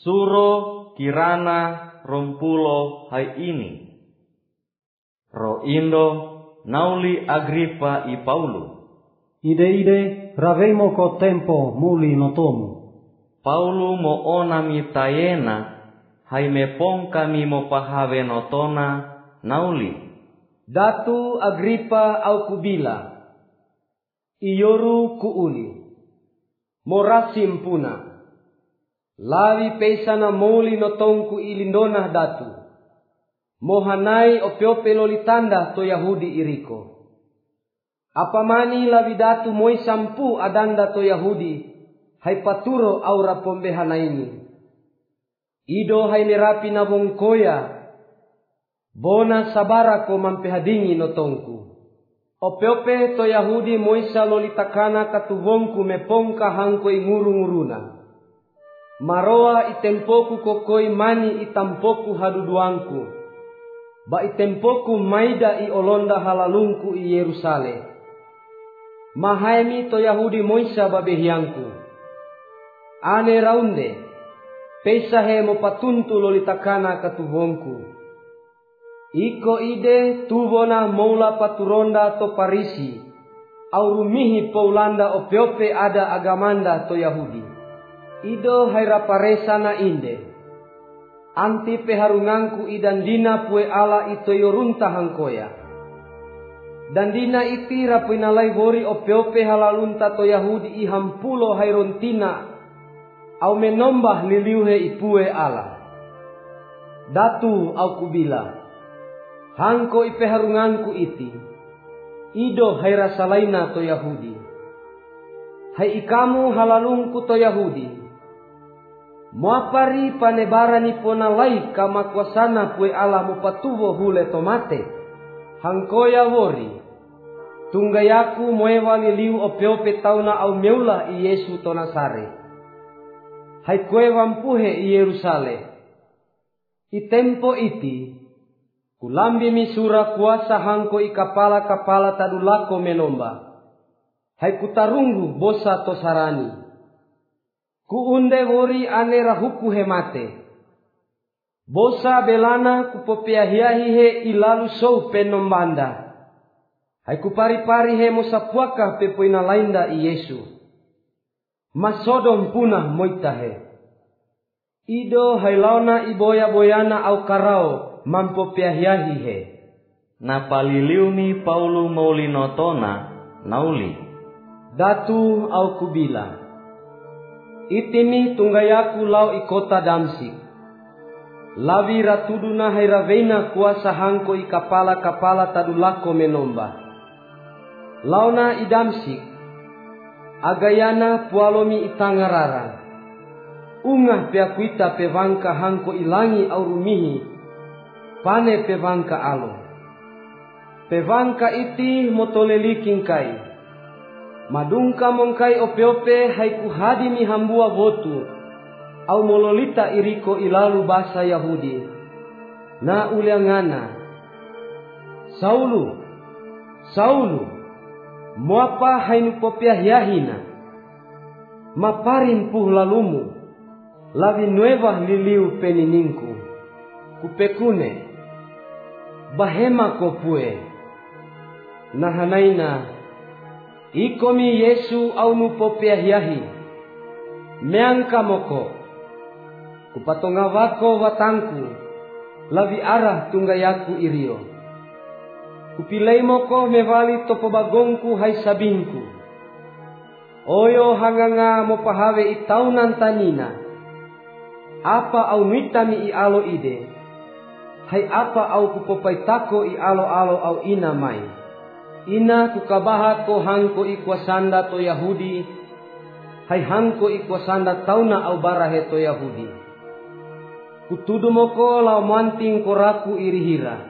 Suro kirana rompulo hai ini. Ro indo nauli Agripa I Paulu. Ide ravemo ko tempo muli notomu. Paulu mo onami tayena hai mepong kami mo pahave notona nauli. Datu Agripa au kubila. Iyoru kuuli. Morasim puna. Lawi peisana moli notongku ilindona datu. Mohanai opiope lolitanda to Yahudi iriko. Apamani lawi datu moi sampu adanda to Yahudi. Hai paturo aura pombehana ini. Ido hai nerapi nabongkoya. Bona sabara ko mampehadingi notongku. Opeope to Yahudi moisa lolitakana katubongku mepongka hangko inguru-nguruna. Maroa itempoku kokoi mani itampoku haduduangku. Ba itempoku maida I olonda halalungku I Yerusalem. Mahaemi to Yahudi moisa babehiangku. Ane raunde. Pesahe mo patuntu lolitakana katubongku. Iko ide tubona moula paturonda to Parisi. Aurumihi Paulanda opiope ada agamanda to Yahudi. Ido hairapare na inde. Anti peharunganku idandina pue ala ito yorunta hangkoya. Dandina iti rapinalai hori opiope halalunta to Yahudi ihampulo hairontina. Au menombah liliuhe ipue ala. Datu au kubila. Hangko ipeharunganku iti. Ido hairasalaina to Yahudi. Hai ikamu halalungku to Yahudi. Muapari panebarani ponalai kamakwasana pue ala mupatuvo hule tomate. Hangkoya wori. Tunggayaku moewa liliu opiope tauna au meula I Yesu to Nasare. Hai kue wampuhe I Yerusalem. I tempo iti. Kulambi misura kuasa hangko I kapala-kapala tadulako menomba. Hai kutarunggu bosa to sarani. Kuunde wori ane rahuku hemate. Bosa belana kupopeahiahi he ilalu sou penombanda. Hai kupari-pari he mosapuaka pepoina lainda I Yesu. Masodom punah moitahe. Ido hai launa iboya-boyana au karao mampopeahiahi he. Na paliliuni Paulu maulinotona nauli. Datu au kubila. Itimi tunggayaku lau I kota Damsik. Lawi ratuduna hairavena kuasa hangko I kapala-kapala tadulako menomba. Launa I Damsik. Agayana pualomi itangarara. Ungah peakuita pevangka hangko ilangi aurumihi. Pane pevangka alo. Pevangka iti motoleliking kai. Madungka mongkai opiope haiku hadimi hambua votu. Au mololita iriko ilalu basa Yahudi. Na uliangana. Saulu. Saulu. Muapa hainu popiahiahina. Maparin puh lalumu. Lavi nueva liliu penininku. Kupekune. Bahema kopue. Nahanaina. Ikomi Yesu au nupopeahiahi. Meangka moko. Kupatongawako watangku. Lavi arah tunggayaku irio. Kupilai moko mevali topobagongku hai sabingku. Oyo hanganga mopahawe itaunan tanina. Apa au mitami I alo ide. Hai apa au kupopaitako I alo-alo au ina mai. Ina kukabaha ko hangko ikwasanda to Yahudi. Hai hangko ikwasanda tauna au barahe to Yahudi. Kutudu moko lau manting koraku irihira.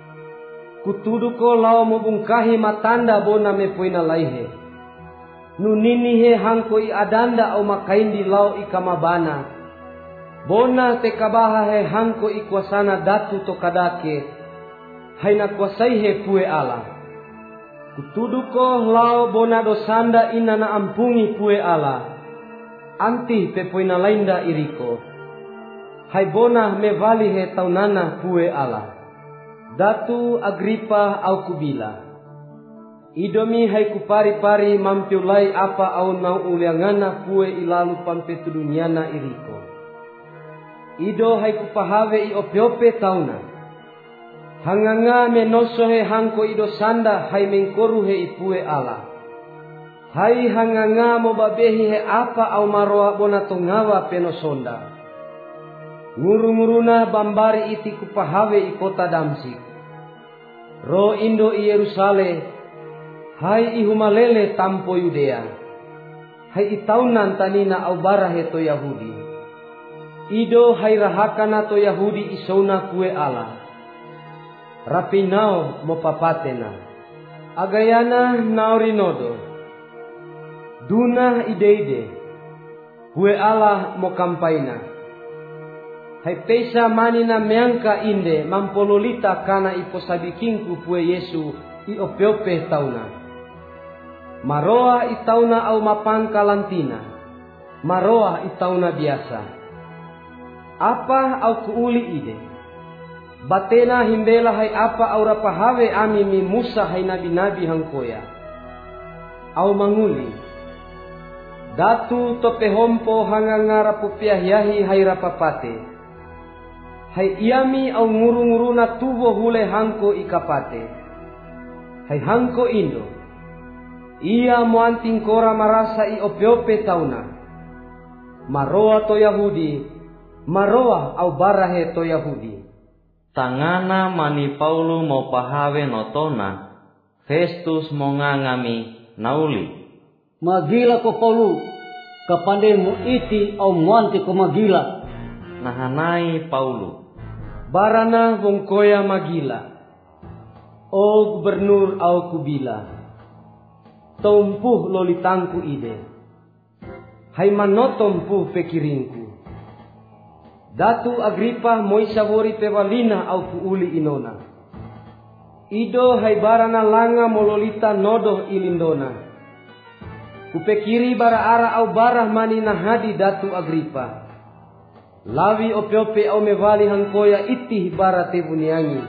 Kutudu ko lau mobungkahi matanda bona mepoina laihe. Nunini he hangko I adanda au makaindi lau ikamabana. Bona tekabaha he hangko ikwasana datu to kadake. Hai nakwasai he pue ala. Kutudu ko lau bona dosanda ina na ampungi pue ala. Anti pepoina lainda iriko. hai bona mevali he taunana pue ala. Datu Agripa au kubila. Idomi hai kupari-pari mampiulai apa au nau uliangana pue ilalu pampetu duniana iriko. Ido hai kupahave i ope-ope tauna. Hanganga menoso he hangko ido sanda hai mengkoru he ipue ala. Hai hanganga mo babehi he apa au maroa bona tongawa penosonda. Nguru-nguruna bambari iti kupahave i kota Damsik. Ro indo i Yerusalem, hai ihumalele tampo Yudea. Hai itaunan tanina au barahe to Yahudi. Ido hai rahakana to Yahudi isona kue ala. Rapinao mo papatena. Agayana naorinodo. Duna ide-ide. Kue ala mo kampaina. Hai pesa manina meangka inde mampololita kana iposabikinku pue Yesu i ope-ope tauna. Maroa itauna au mapangka lantina. Maroa itauna biasa. Apa au kuuli ide. Batena himbela hai apa au rapahave ami mi Musa hai nabi-nabi hangkoya. Au manguli. Datu tope hompo hangangara pupiahiahi hai rapapate. Hai iami au nguru-nguruna tubo hule hangko ikapate. Hai hangko indo. Ia muanting kora marasa i ope-ope tauna. Maroa to Yahudi. Maroa au barahe to Yahudi. Tangana mani Paulu mo pahave notona. Festus mo ngangami nauli. Magila ko Paulu. Kapande mo iti au muanti ko magila. Nahanai Paulu. Barana wongkoya magila. O gubernur au kubila. Tompuh lolitangku ide. Hai manotompuh pekiringku. Datu Agripa moisawori pewalina au kuuli inona. Ido hai barana langa mololita nodoh ilindona. Kupekiri bara ara au barah manina hadi Datu Agripa. Lawi ope-ope au mevali hangkoya itih bara tebuniangi.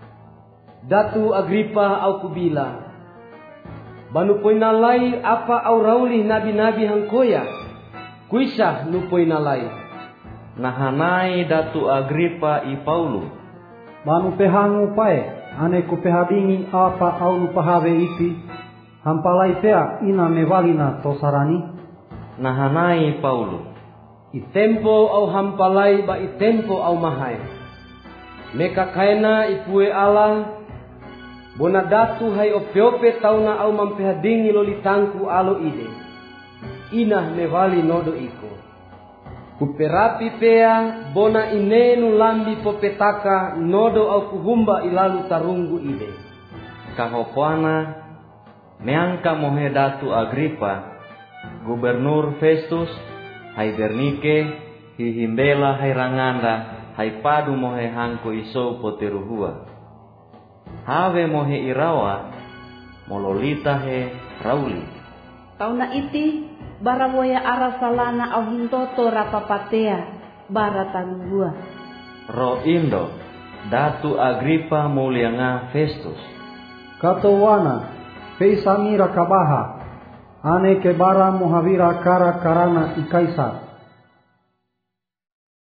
Datu Agripa au kubila. Banu poinalai apa au rauli nabi-nabi hangkoya. Kuisah nu poinalai. Nahanai Datu Agripa i Paulu. Banu pehangu pae. Ane ku pehadingi apa au nu pahave iti. Hampalai pea ina mevalina tosarani. Nahanai Paulu. Itempo au hampalai ba itempo au mahai. Meka kaina ipue ala. Bona datu hai ope-ope tauna au mampehadingi lolitangku alo ide. Inah mevali nodo iko. Kuperapi pea bona inenu lambi popetaka nodo au kuhumba ilalu tarunggu ide. Kahopoana meangka mohe Datu Agripa. Gubernur Festus. Hai Bernike, hihimbela hai ranganda, hai padu mohe hangko iso poteruhua. Have mohe irawa, mololita he rauli. Tauna iti, bara woya ara salana au hintoto rapapatea, bara tanggua. Ro indo, Datu Agripa mulianga Festus. Katowana, peisami rakabaha. Ane ke bara muhavira kara karana ikaisar.